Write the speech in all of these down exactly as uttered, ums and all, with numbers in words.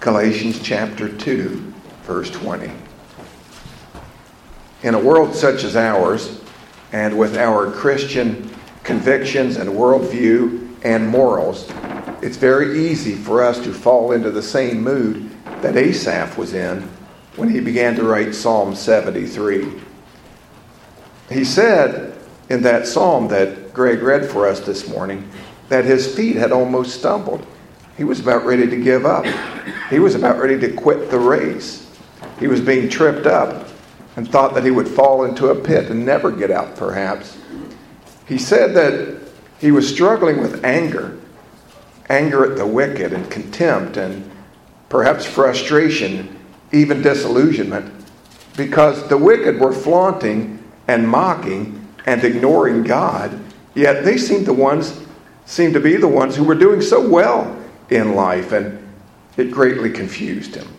Galatians chapter two, verse twenty. In a world such as ours, and with our Christian convictions and worldview and morals, it's very easy for us to fall into the same mood that Asaph was in when he began to write Psalm seventy-three. He said in that psalm that Greg read for us this morning that his feet had almost stumbled. He was about ready to give up. He was about ready to quit the race. He was being tripped up and thought that he would fall into a pit and never get out, perhaps. He said that he was struggling with anger, anger at the wicked and contempt and perhaps frustration, even disillusionment, because the wicked were flaunting and mocking and ignoring God, yet they seemed the ones, seemed to be the ones who were doing so well in life, and it greatly confused him.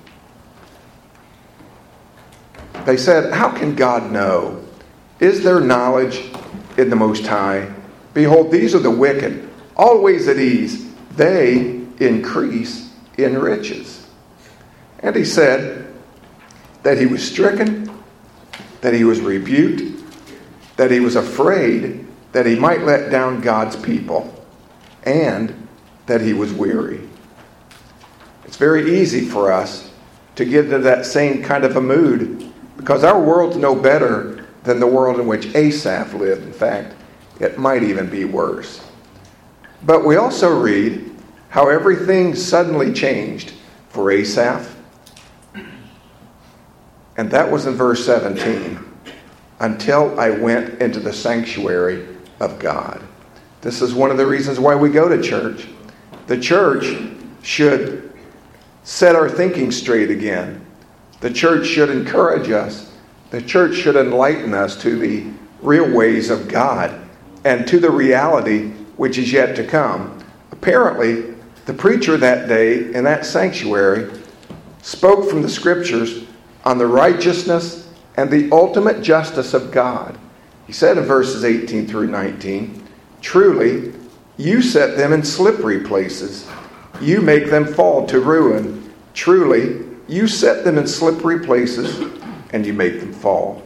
They said, "How can God know? Is there knowledge in the Most High? Behold, these are the wicked, always at ease. They increase in riches." And he said that he was stricken, that he was rebuked, that he was afraid that he might let down God's people, and that he was weary. It's very easy for us to get into that same kind of a mood because our world's no better than the world in which Asaph lived. In fact, it might even be worse. But we also read how everything suddenly changed for Asaph. And that was in verse seventeen. Until I went into the sanctuary of God. This is one of the reasons why we go to church. The church should set our thinking straight again. The church should encourage us. The church should enlighten us to the real ways of God and to the reality which is yet to come. Apparently, the preacher that day in that sanctuary spoke from the scriptures on the righteousness and the ultimate justice of God. He said in verses eighteen through nineteen, "Truly, you set them in slippery places. You make them fall to ruin. Truly, you set them in slippery places, and you make them fall."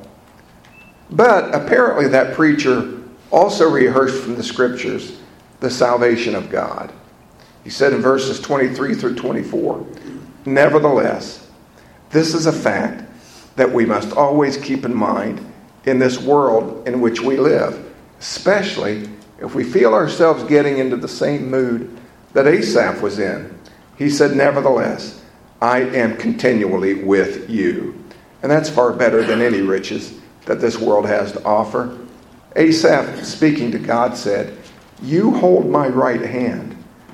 But apparently that preacher also rehearsed from the scriptures the salvation of God. He said in verses twenty-three through twenty-four, "Nevertheless, this is a fact that we must always keep in mind in this world in which we live, especially if we feel ourselves getting into the same mood that Asaph was in." He said, "Nevertheless, I am continually with you." And that's far better than any riches that this world has to offer. Asaph, speaking to God, said, "You hold my right hand."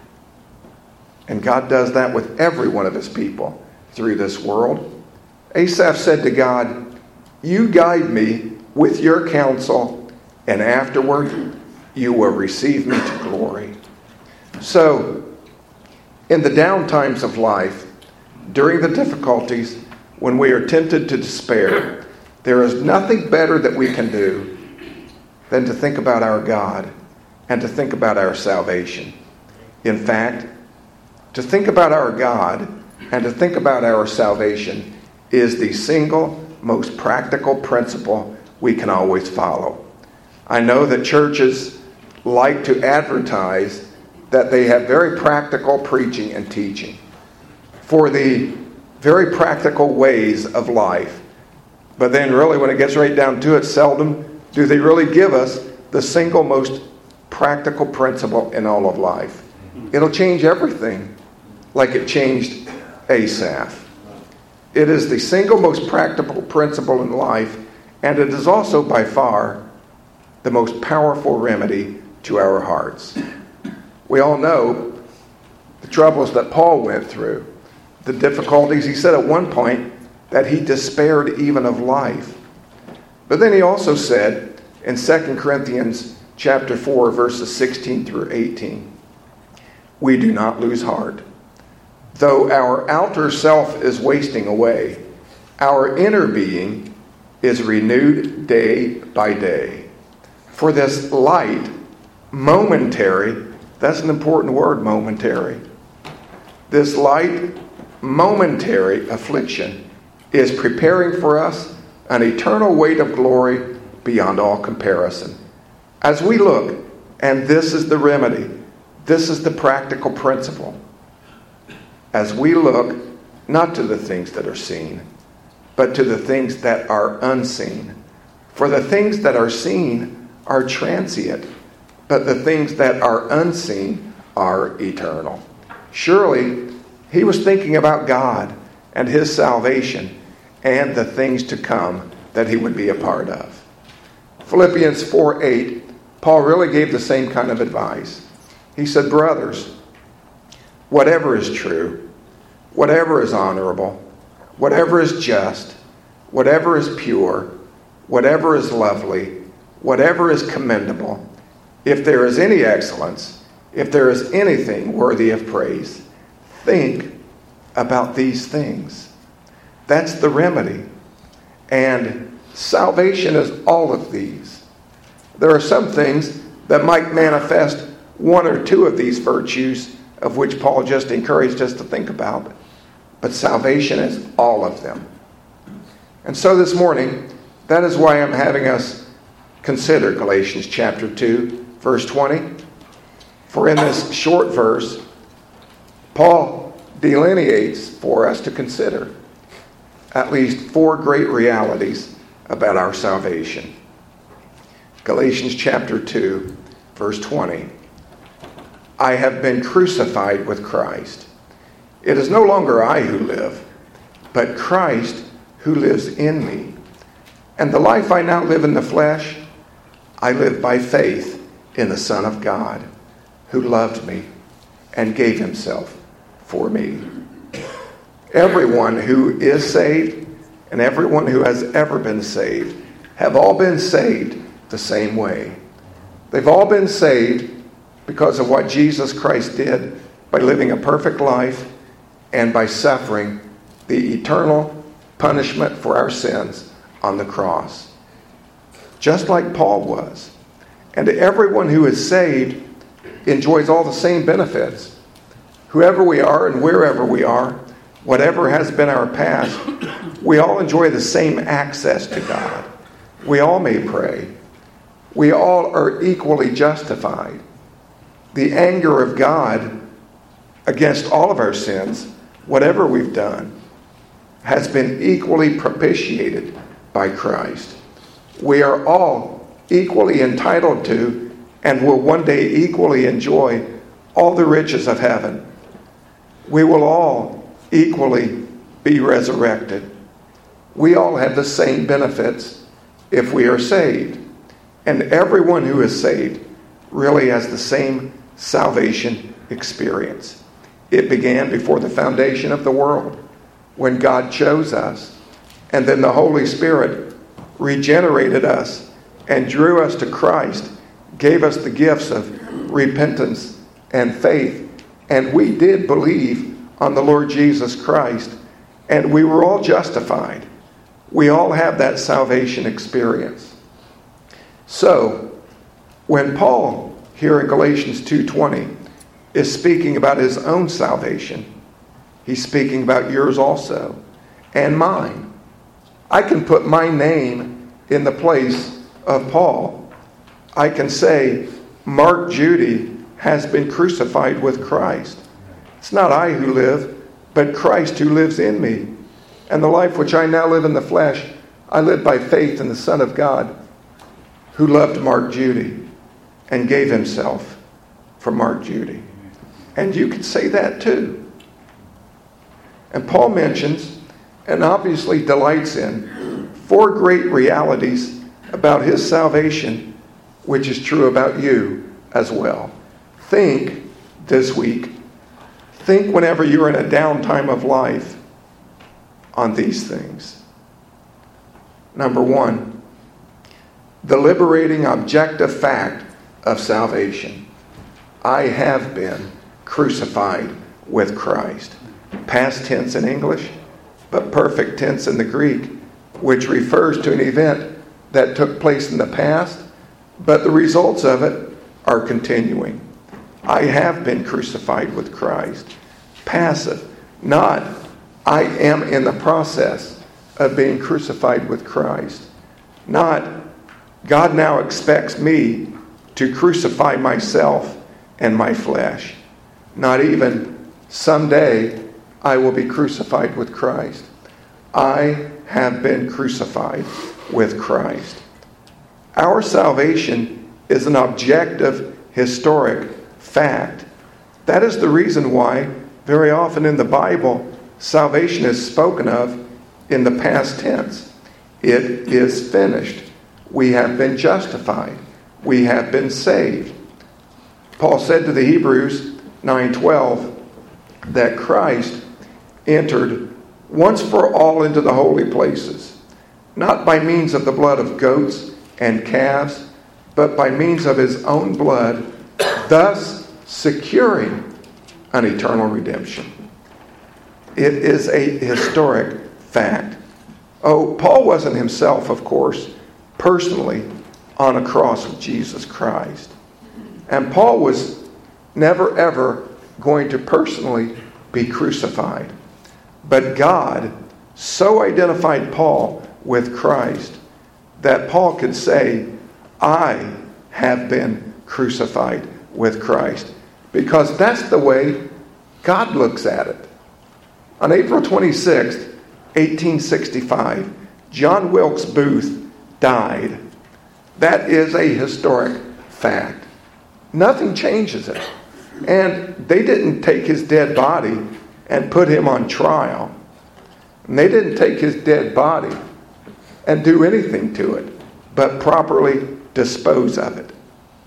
And God does that with every one of his people through this world. Asaph said to God, "You guide me with your counsel, and afterward you will receive me to glory." So, in the down times of life, during the difficulties, when we are tempted to despair, there is nothing better that we can do than to think about our God and to think about our salvation. In fact, to think about our God and to think about our salvation is the single most practical principle we can always follow. I know that churches like to advertise that they have very practical preaching and teaching for the very practical ways of life. But then really when it gets right down to it, seldom do they really give us the single most practical principle in all of life. It'll change everything like it changed Asaph. It is the single most practical principle in life, and it is also by far the most powerful remedy to our hearts. We all know the troubles that Paul went through, the difficulties. He said at one point that he despaired even of life. But then he also said in Second Corinthians chapter four, verses sixteen through eighteen, "We do not lose heart. Though our outer self is wasting away, our inner being is renewed day by day. For this light, momentary," that's an important word, momentary. "This light, momentary affliction is preparing for us an eternal weight of glory beyond all comparison. As we look, and this is the remedy, this is the practical principle. As we look, not to the things that are seen, but to the things that are unseen. For the things that are seen are transient, but the things that are unseen are eternal. Surely, he was thinking about God and his salvation and the things to come that he would be a part of. Philippians four eight, Paul really gave the same kind of advice. He said, brothers, whatever is true, whatever is honorable, whatever is just, whatever is pure, whatever is lovely, whatever is commendable, if there is any excellence, if there is anything worthy of praise, think about these things. That's the remedy. And salvation is all of these. There are some things that might manifest one or two of these virtues, of which Paul just encouraged us to think about. But salvation is all of them. And so this morning, that is why I'm having us consider Galatians chapter two, verse twenty. For in this short verse, Paul delineates for us to consider at least four great realities about our salvation. Galatians chapter two, verse twenty. I have been crucified with Christ. It is no longer I who live, but Christ who lives in me. And the life I now live in the flesh, I live by faith in the Son of God, who loved me and gave himself for me. Everyone who is saved and everyone who has ever been saved have all been saved the same way. They've all been saved because of what Jesus Christ did by living a perfect life and by suffering the eternal punishment for our sins on the cross. Just like Paul was. And everyone who is saved enjoys all the same benefits. Whoever we are and wherever we are, whatever has been our past, we all enjoy the same access to God. We all may pray. We all are equally justified. The anger of God against all of our sins, whatever we've done, has been equally propitiated by Christ. We are all equally entitled to and will one day equally enjoy all the riches of heaven. We will all equally be resurrected. We all have the same benefits if we are saved. And everyone who is saved really has the same salvation experience. It began before the foundation of the world, when God chose us, and then the Holy Spirit regenerated us and drew us to Christ, gave us the gifts of repentance and faith, and we did believe on the Lord Jesus Christ, and we were all justified. We all have that salvation experience. So, when Paul, here in Galatians two twenty, is speaking about his own salvation, he's speaking about yours also, and mine. I can put my name in the place of Paul. I can say, Mark Judy has been crucified with Christ. It's not I who live, but Christ who lives in me. And the life which I now live in the flesh, I live by faith in the Son of God, who loved Mark Judy and gave himself for Mark Judy. And you could say that too. And Paul mentions, and obviously delights in, four great realities about his salvation, which is true about you as well. Think this week, think whenever you're in a downtime of life on these things. Number one, the liberating objective fact of salvation. I have been crucified with Christ. Past tense in English, but perfect tense in the Greek, which refers to an event that took place in the past, but the results of it are continuing. I have been crucified with Christ. Passive, not I am in the process of being crucified with Christ. Not, God now expects me to crucify myself and my flesh. Not even, someday I will be crucified with Christ. I have been crucified with Christ. Our salvation is an objective, historic fact. That is the reason why very often in the Bible, salvation is spoken of in the past tense. It is finished. We have been justified. We have been saved. Paul said to the Hebrews nine twelve that Christ entered once for all into the holy places, not by means of the blood of goats and calves, but by means of his own blood, thus securing an eternal redemption. It is a historic fact. Oh, Paul wasn't himself, of course, personally on a cross with Jesus Christ. And Paul was never, ever going to personally be crucified. But God so identified Paul with Christ that Paul could say, I have been crucified with Christ. Because that's the way God looks at it. On April twenty-sixth, eighteen sixty-five, John Wilkes Booth died. That is a historic fact. Nothing changes it. And they didn't take his dead body and put him on trial. And they didn't take his dead body and do anything to it, but properly dispose of it.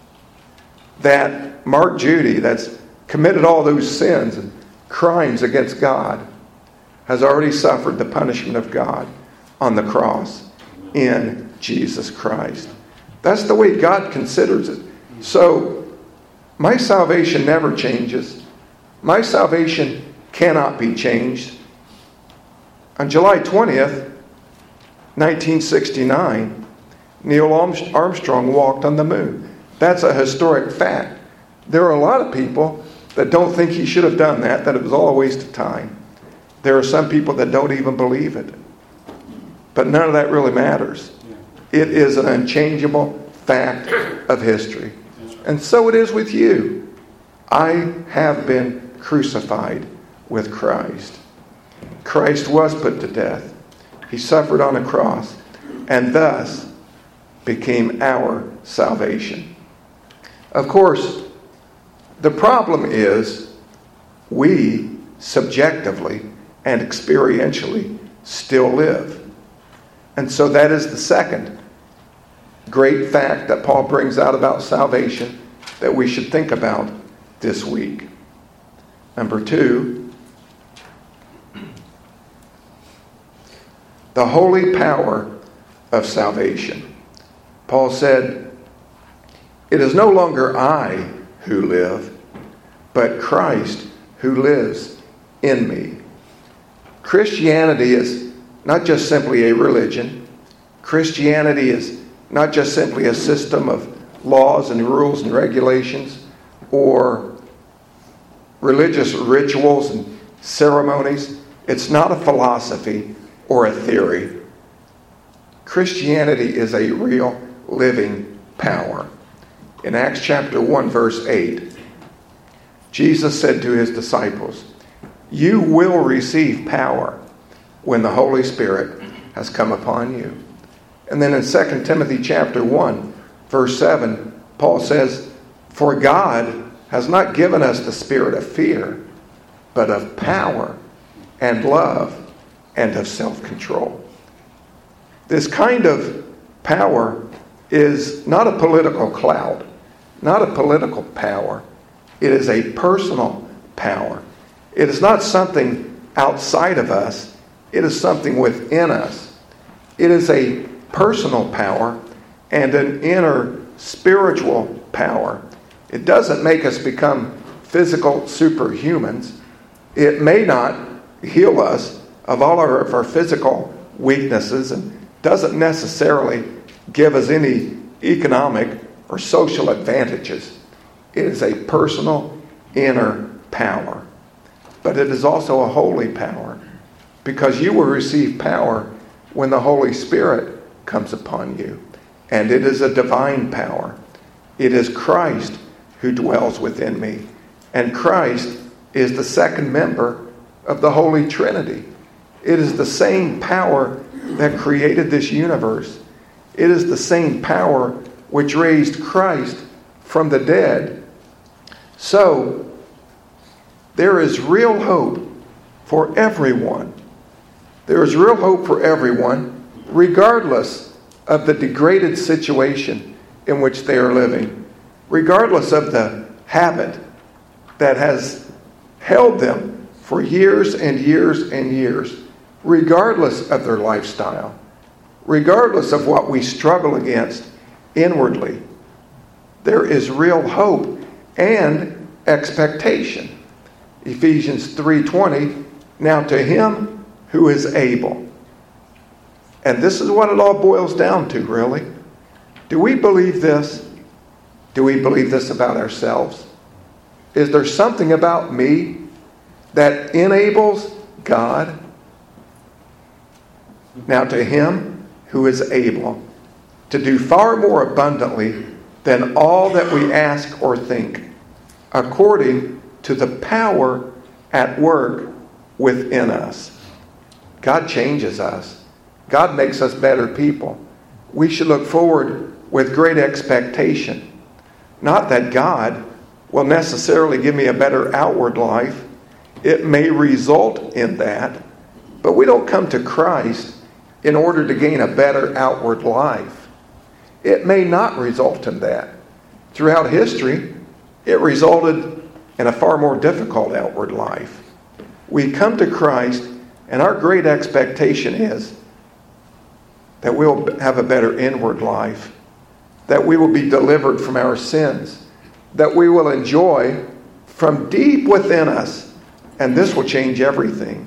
That Mark Judy, that's committed all those sins and crimes against God, has already suffered the punishment of God on the cross in Jesus Christ. That's the way God considers it. So, my salvation never changes. My salvation cannot be changed. On July twentieth, nineteen sixty-nine, Neil Armstrong walked on the moon. That's a historic fact. There are a lot of people that don't think he should have done that, that it was all a waste of time. There are some people that don't even believe it. But none of that really matters. It is an unchangeable fact of history. And so it is with you. I have been crucified with Christ. Christ was put to death. He suffered on a cross and thus became our salvation. Of course, the problem is we subjectively and experientially still live. And so that is the second great fact that Paul brings out about salvation that we should think about this week. Number two, the holy power of salvation. Paul said, it is no longer I who live, but Christ who lives in me. Christianity is not just simply a religion. Christianity is not just simply a system of laws and rules and regulations or religious rituals and ceremonies. It's not a philosophy or a theory. Christianity is a real living power. In Acts chapter one, verse eight, Jesus said to his disciples, you will receive power when the Holy Spirit has come upon you. And then in Second Timothy chapter one, verse seven, Paul says, for God has not given us the spirit of fear, but of power and love and of self-control. This kind of power is not a political clout, not a political power. It is a personal power. It is not something outside of us. It is something within us. It is a personal power and an inner spiritual power. It doesn't make us become physical superhumans. It may not heal us of all our, of our physical weaknesses and doesn't necessarily give us any economic or social advantages. It is a personal inner power. But it is also a holy power. because you will receive power when the Holy Spirit comes upon you. And it is a divine power. It is Christ who dwells within me. And Christ is the second member of the Holy Trinity. It is the same power that created this universe. It is the same power which raised Christ from the dead. So, there is real hope for everyone. There is real hope for everyone, regardless of the degraded situation in which they are living, regardless of the habit that has held them for years and years and years, regardless of their lifestyle, regardless of what we struggle against inwardly. There is real hope and expectation. Ephesians three twenty, now to him who is able. And this is what it all boils down to, really. Do we believe this? Do we believe this about ourselves? Is there something about me that enables God? Now to him who is able to do far more abundantly than all that we ask or think, according to the power at work within us. God changes us. God makes us better people. We should look forward with great expectation. Not that God will necessarily give me a better outward life. It may result in that, but we don't come to Christ in order to gain a better outward life. It may not result in that. Throughout history, it resulted in a far more difficult outward life. We come to Christ, and our great expectation is that we'll have a better inward life, that we will be delivered from our sins, that we will enjoy from deep within us, and this will change everything.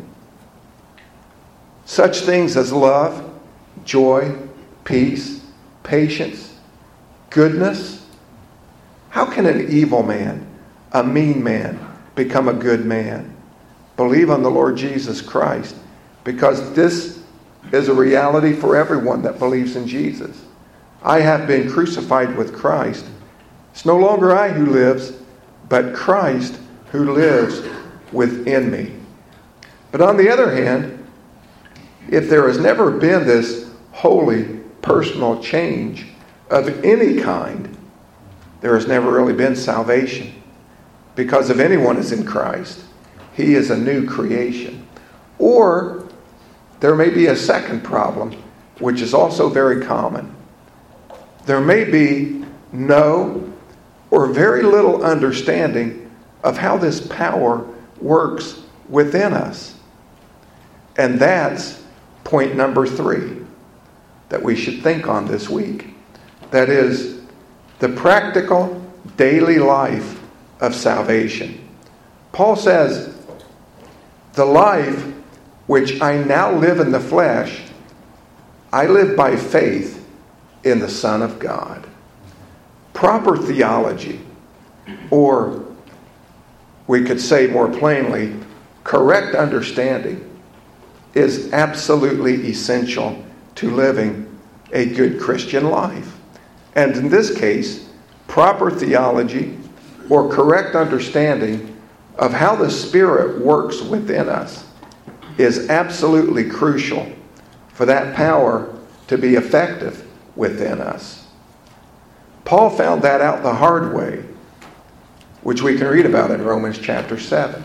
Such things as love, joy, peace, patience, goodness. How can an evil man, a mean man, become a good man? Believe on the Lord Jesus Christ, because this is a reality for everyone that believes in Jesus. I have been crucified with Christ. It's no longer I who lives, but Christ who lives within me. But on the other hand, if there has never been this holy personal change of any kind, there has never really been salvation. Because if anyone is in Christ, he is a new creation. Or there may be a second problem, which is also very common. There may be no or very little understanding of how this power works within us. And that's point number three that we should think on this week. That is the practical daily life of salvation. Paul says, the life which I now live in the flesh, I live by faith in the Son of God. Proper theology, or we could say more plainly, correct understanding, is absolutely essential to living a good Christian life. And in this case, proper theology or correct understanding of how the Spirit works within us is absolutely crucial for that power to be effective within us. Paul found that out the hard way, which we can read about in Romans chapter seven.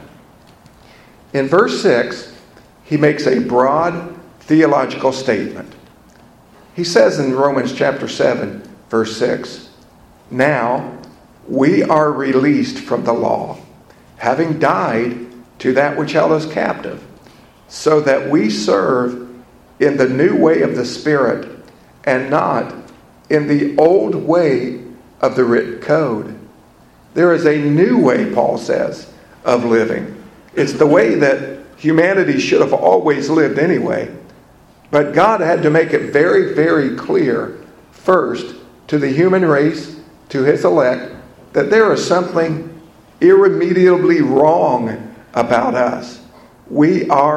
In verse six, he makes a broad theological statement. He says in Romans chapter seven, verse six, now we are released from the law, having died to that which held us captive, so that we serve in the new way of the Spirit and not in the old way of the written code. There is a new way, Paul says, of living. It's the way that humanity should have always lived anyway. But God had to make it very, very clear, first, to the human race, to his elect, that there is something irremediably wrong about us. We are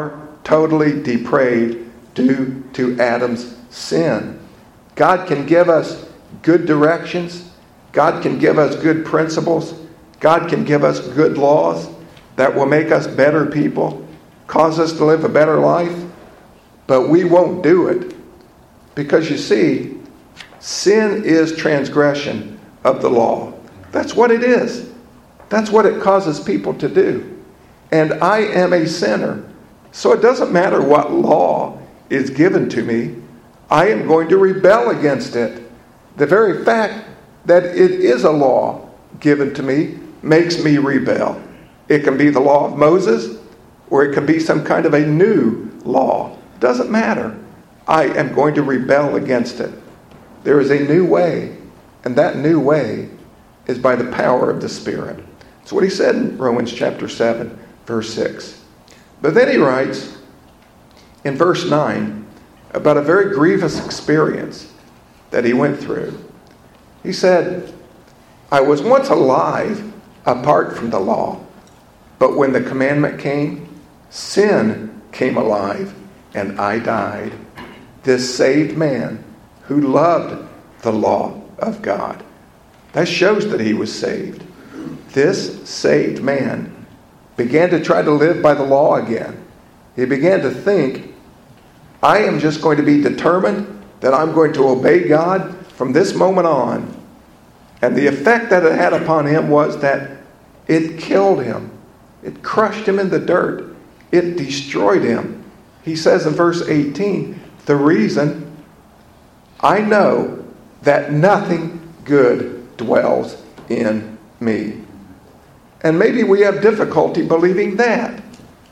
totally depraved due to Adam's sin. God can give us good directions. God can give us good principles. God can give us good laws that will make us better people, cause us to live a better life. But we won't do it. Because you see, sin is transgression of the law. That's what it is. That's what it causes people to do. And I am a sinner. So it doesn't matter what law is given to me. I am going to rebel against it. The very fact that it is a law given to me makes me rebel. It can be the law of Moses, or it can be some kind of a new law. It doesn't matter. I am going to rebel against it. There is a new way, and that new way is by the power of the Spirit. That's what he said in Romans chapter seven, verse six. But then he writes in verse nine about a very grievous experience that he went through. He said, I was once alive apart from the law, but when the commandment came, sin came alive and I died. This saved man who loved the law of God. That shows that he was saved. This saved man began to try to live by the law again. He began to think, I am just going to be determined that I'm going to obey God from this moment on. And the effect that it had upon him was that it killed him. It crushed him in the dirt. It destroyed him. He says in verse eighteen, the reason I know that nothing good dwells in me. And maybe we have difficulty believing that.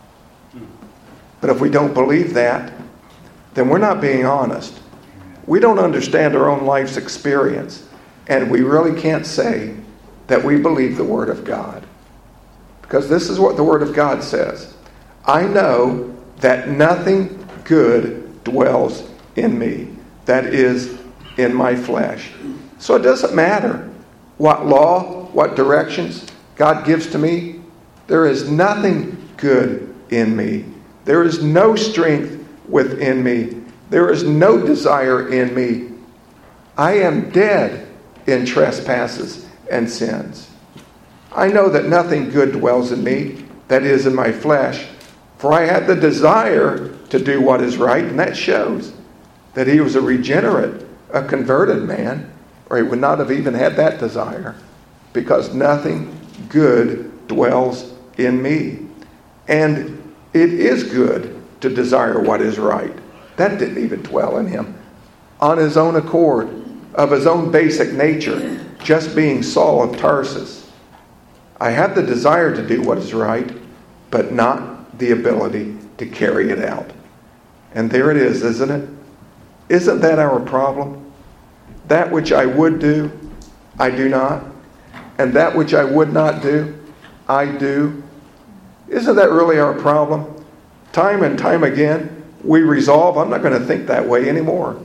But if we don't believe that, then we're not being honest. We don't understand our own life's experience. And we really can't say that we believe the Word of God. Because this is what the Word of God says. I know that nothing good dwells in me. That is, in my flesh. So it doesn't matter what law, what directions God gives to me. There is nothing good in me. There is no strength within me. There is no desire in me. I am dead in trespasses and sins. I know that nothing good dwells in me, that is, in my flesh, for I had the desire to do what is right, and that shows that he was a regenerate, a converted man, or he would not have even had that desire, because nothing good dwells in me. And it is good to desire what is right. That didn't even dwell in him. On his own accord, of his own basic nature, just being Saul of Tarsus. I have the desire to do what is right, but not the ability to carry it out. And there it is, isn't it? Isn't that our problem? That which I would do, I do not. And that which I would not do, I do. Isn't that really our problem? Time and time again, we resolve, I'm not going to think that way anymore.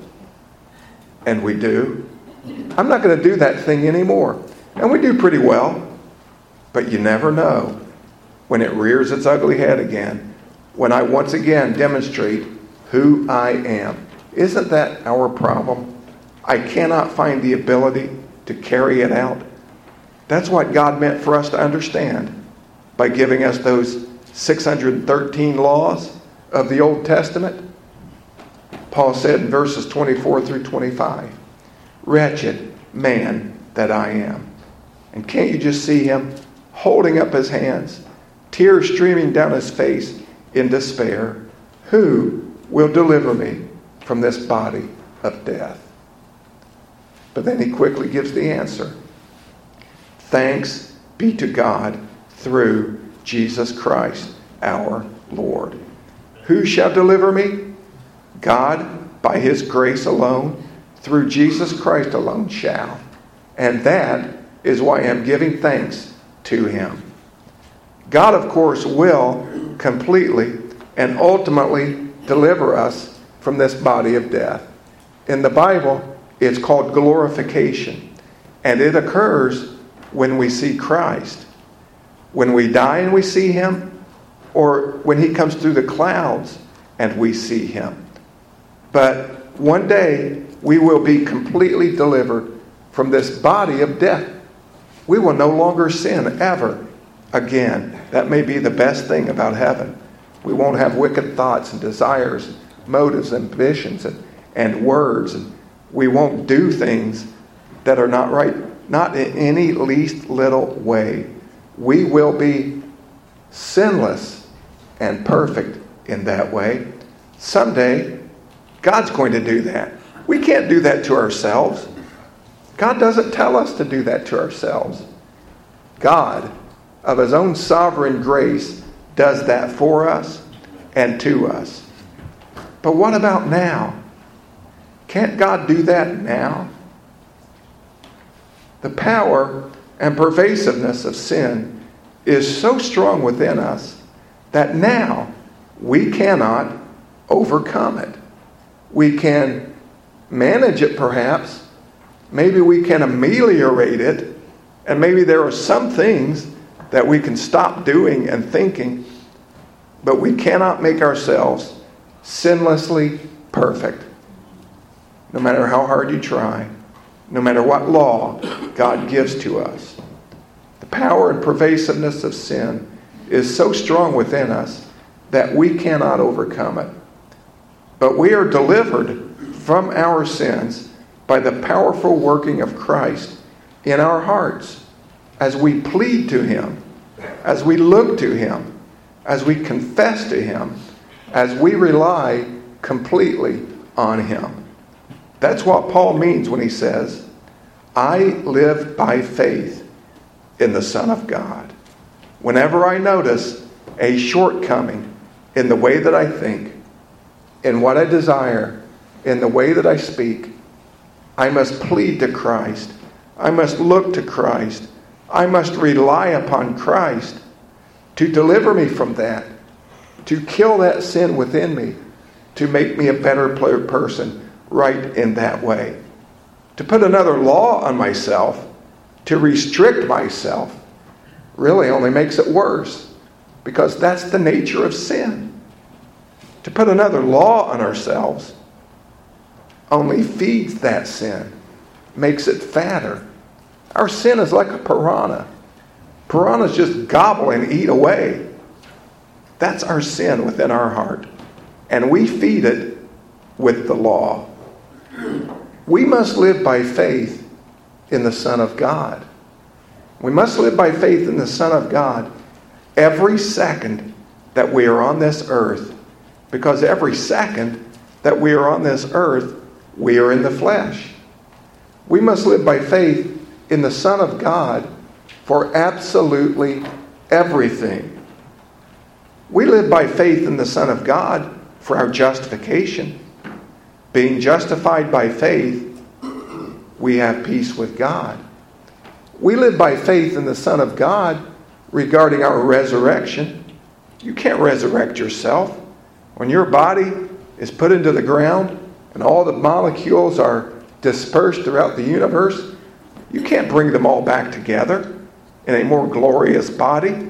And we do. I'm not going to do that thing anymore. And we do pretty well. But you never know when it rears its ugly head again. When I once again demonstrate who I am. Isn't that our problem? I cannot find the ability to carry it out. That's what God meant for us to understand by giving us those six hundred thirteen laws of the Old Testament. Paul said in verses twenty-four through twenty-five, wretched man that I am. And can't you just see him holding up his hands, tears streaming down his face in despair? Who will deliver me from this body of death? But then he quickly gives the answer. Thanks be to God through Jesus Christ our Lord. Who shall deliver me? God, by his grace alone, through Jesus Christ alone shall. And that is why I'm giving thanks to him. God, of course, will completely and ultimately deliver us from this body of death. In the Bible, it's called glorification. And it occurs when we see Christ. When we die and we see him, or when he comes through the clouds and we see him. But one day we will be completely delivered from this body of death. We will no longer sin ever again. That may be the best thing about heaven. We won't have wicked thoughts and desires, motives, ambitions, and, and words. And we won't do things that are not right, not in any least little way. We will be sinless and perfect in that way. Someday, God's going to do that. We can't do that to ourselves. God doesn't tell us to do that to ourselves. God, of his own sovereign grace, does that for us and to us. But what about now? Can't God do that now? The power and pervasiveness of sin is so strong within us that now we cannot overcome it. We can manage it perhaps. Maybe we can ameliorate it. And maybe there are some things that we can stop doing and thinking. But we cannot make ourselves sinlessly perfect. No matter how hard you try. No matter what law God gives to us. The power and pervasiveness of sin is so strong within us that we cannot overcome it. But we are delivered from our sins by the powerful working of Christ in our hearts as we plead to him, as we look to him, as we confess to him, as we rely completely on him. That's what Paul means when he says, I live by faith in the Son of God. Whenever I notice a shortcoming in the way that I think, in what I desire, in the way that I speak, I must plead to Christ. I must look to Christ. I must rely upon Christ to deliver me from that, to kill that sin within me, to make me a better person right in that way. To put another law on myself, to restrict myself, really only makes it worse, because that's the nature of sin. To put another law on ourselves only feeds that sin, makes it fatter. Our sin is like a piranha. Piranhas just gobble and eat away. That's our sin within our heart. And we feed it with the law. We must live by faith in the Son of God. We must live by faith in the Son of God every second that we are on this earth. Because every second that we are on this earth, we are in the flesh. We must live by faith in the Son of God for absolutely everything. We live by faith in the Son of God for our justification. Being justified by faith, we have peace with God. We live by faith in the Son of God regarding our resurrection. You can't resurrect yourself. When your body is put into the ground and all the molecules are dispersed throughout the universe, you can't bring them all back together in a more glorious body.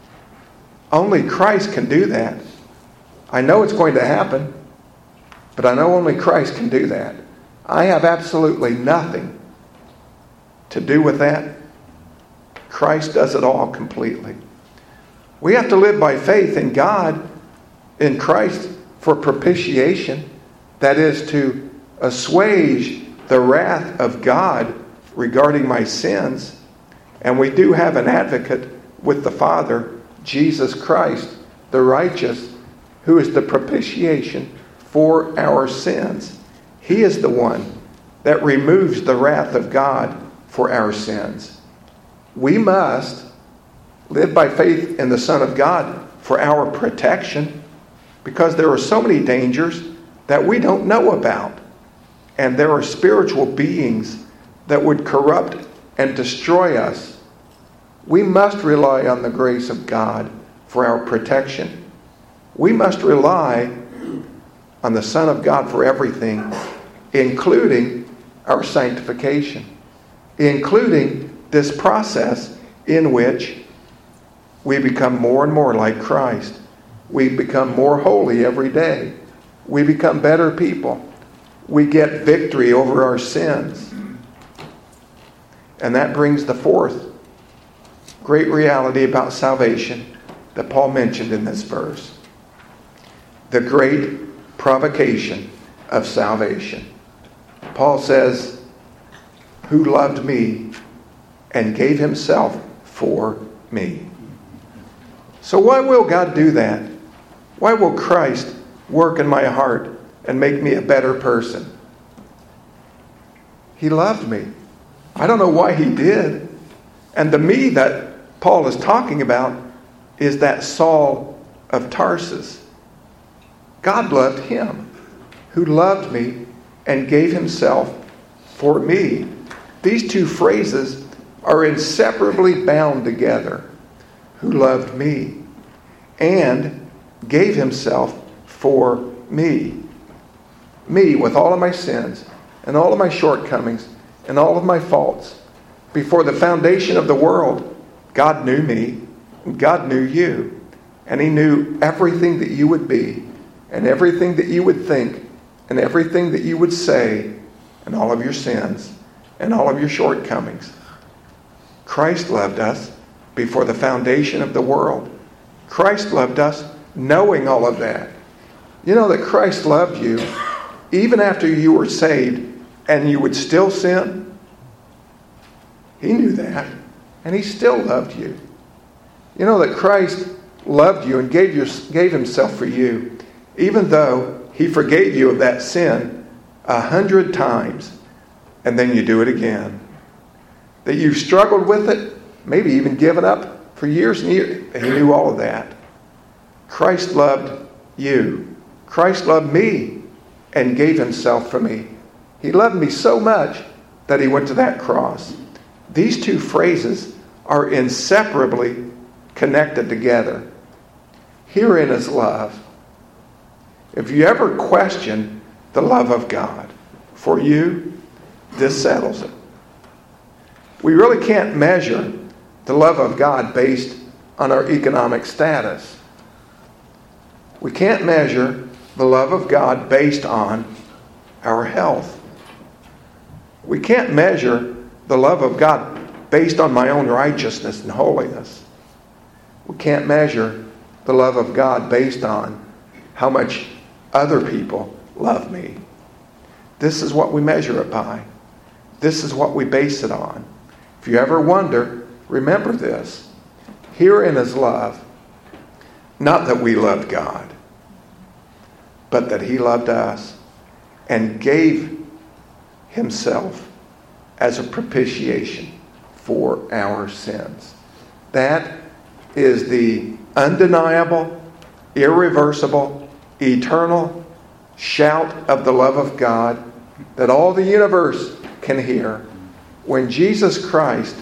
Only Christ can do that. I know it's going to happen, but I know only Christ can do that. I have absolutely nothing to do with that. Christ does it all completely. We have to live by faith in God, in Christ, for propitiation. That is to assuage the wrath of God regarding my sins. And we do have an advocate with the Father, Jesus Christ, the righteous, who is the propitiation for our sins. He is the one that removes the wrath of God for our sins. We must live by faith in the Son of God for our protection, because there are so many dangers that we don't know about. And there are spiritual beings that would corrupt and destroy us. We must rely on the grace of God for our protection. We must rely on the Son of God for everything, including our sanctification, including this process in which we become more and more like Christ. We become more holy every day. We become better people. We get victory over our sins. And that brings the fourth great reality about salvation that Paul mentioned in this verse. The great provocation of salvation. Paul says, who loved me and gave himself for me. So why will God do that? Why will Christ work in my heart and make me a better person? He loved me. I don't know why he did. And the me that Paul is talking about is that Saul of Tarsus. God loved him, who loved me and gave himself for me. These two phrases are inseparably bound together. Who loved me and gave himself for me. Me with all of my sins and all of my shortcomings and all of my faults. Before the foundation of the world, God knew me and God knew you. And he knew everything that you would be and everything that you would think and everything that you would say and all of your sins and all of your shortcomings. Christ loved us before the foundation of the world. Christ loved us knowing all of that. You know that Christ loved you even after you were saved and you would still sin? He knew that, and he still loved you. You know that Christ loved you and gave, your, gave himself for you, even though he forgave you of that sin a hundred times, and then you do it again. That you've struggled with it, maybe even given up for years and years. He knew all of that. Christ loved you. Christ loved me and gave himself for me. He loved me so much that he went to that cross. These two phrases are inseparably connected together. Herein is love. If you ever question the love of God for you, this settles it. We really can't measure the love of God based on our economic status. We can't measure the love of God based on our health. We can't measure the love of God based on my own righteousness and holiness. We can't measure the love of God based on how much other people love me. This is what we measure it by. This is what we base it on. If you ever wonder, remember this. Herein is love. Not that we loved God, but that he loved us and gave himself as a propitiation for our sins. That is the undeniable, irreversible, eternal shout of the love of God that all the universe can hear. When Jesus Christ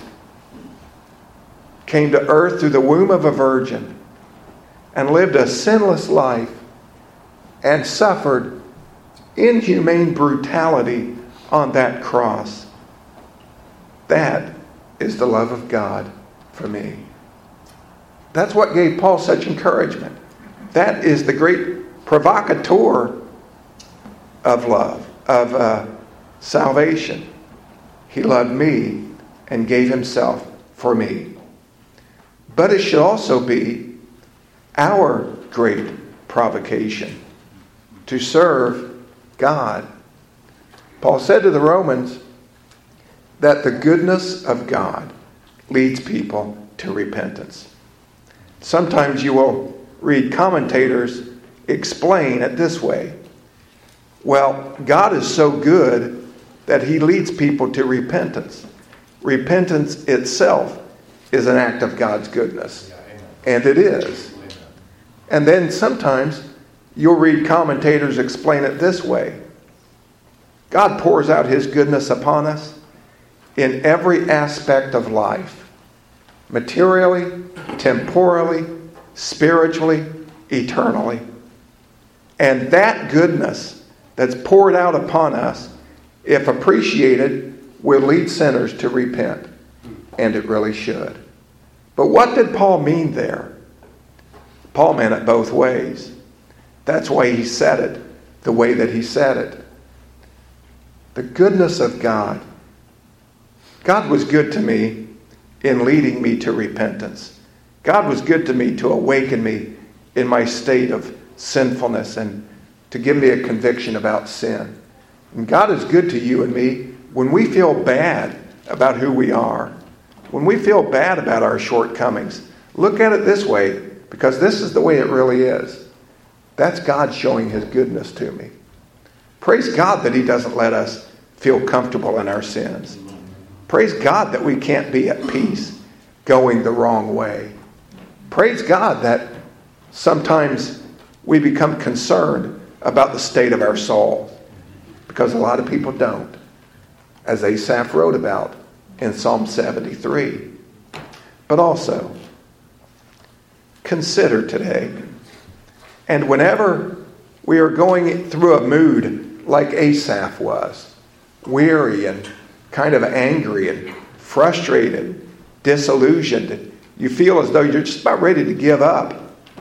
came to earth through the womb of a virgin and lived a sinless life and suffered inhumane brutality on that cross, that is the love of God for me. That's what gave Paul such encouragement. That is the great provocateur of love, of uh, salvation. He loved me and gave himself for me. But it should also be our great provocation to serve God. Paul said to the Romans that the goodness of God leads people to repentance. Sometimes you will read commentators explain it this way. Well, God is so good that he leads people to repentance. Repentance itself is an act of God's goodness. And it is. And then sometimes you'll read commentators explain it this way. God pours out his goodness upon us in every aspect of life. Materially, temporally, spiritually, eternally. And that goodness that's poured out upon us, if appreciated, will lead sinners to repent. And it really should. But what did Paul mean there? Paul meant it both ways. That's why he said it the way that he said it. The goodness of God. God was good to me in leading me to repentance. God was good to me to awaken me in my state of sinfulness and to give me a conviction about sin. And God is good to you and me when we feel bad about who we are, when we feel bad about our shortcomings. Look at it this way, because this is the way it really is. That's God showing his goodness to me. Praise God that he doesn't let us feel comfortable in our sins. Praise God that we can't be at peace going the wrong way. Praise God that sometimes we become concerned about the state of our soul, because a lot of people don't, as Asaph wrote about in Psalm seventy-three. But also, consider today, and whenever we are going through a mood like Asaph was, weary and kind of angry and frustrated, disillusioned, you feel as though you're just about ready to give up,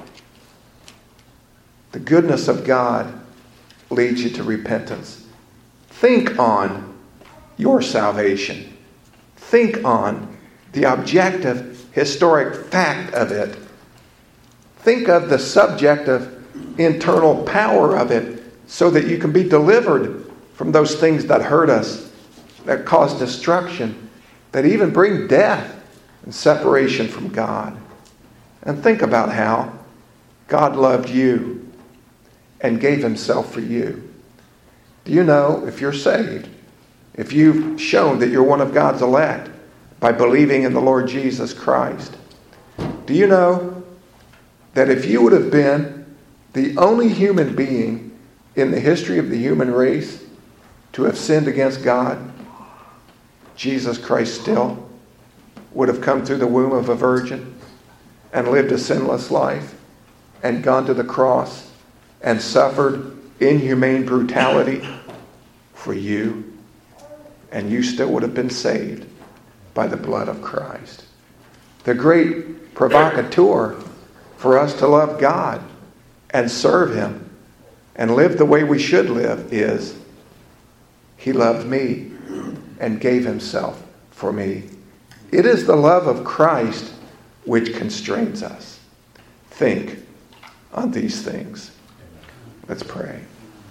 the goodness of God leads you to repentance. Think on your salvation. Think on the objective, historic fact of it. Think of the subjective, internal power of it so that you can be delivered from those things that hurt us, that cause destruction, that even bring death and separation from God. And think about how God loved you and gave himself for you. Do you know, if you're saved, if you've shown that you're one of God's elect by believing in the Lord Jesus Christ, do you know that if you would have been the only human being in the history of the human race to have sinned against God, Jesus Christ still would have come through the womb of a virgin and lived a sinless life and gone to the cross and suffered inhumane brutality for you, and you still would have been saved by the blood of Christ. The great provocateur for us to love God and serve him and live the way we should live is, he loved me and gave himself for me. It is the love of Christ which constrains us. Think on these things. Let's pray.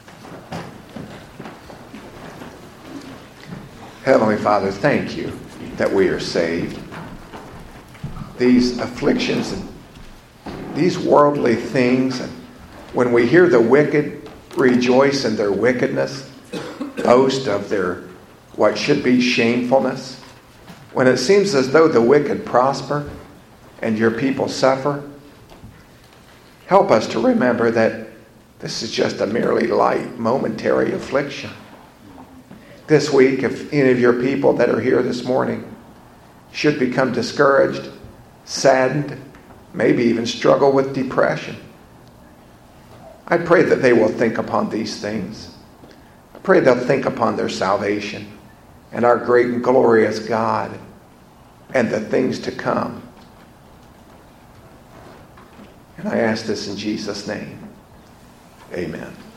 Heavenly Father, thank you that we are saved. These afflictions and these worldly things, and when we hear the wicked rejoice in their wickedness, boast of their what should be shamefulness, when it seems as though the wicked prosper and your people suffer, help us to remember that this is just a merely light, momentary affliction. This week, if any of your people that are here this morning should become discouraged, saddened, maybe even struggle with depression, I pray that they will think upon these things. I pray they'll think upon their salvation and our great and glorious God and the things to come. And I ask this in Jesus' name. Amen.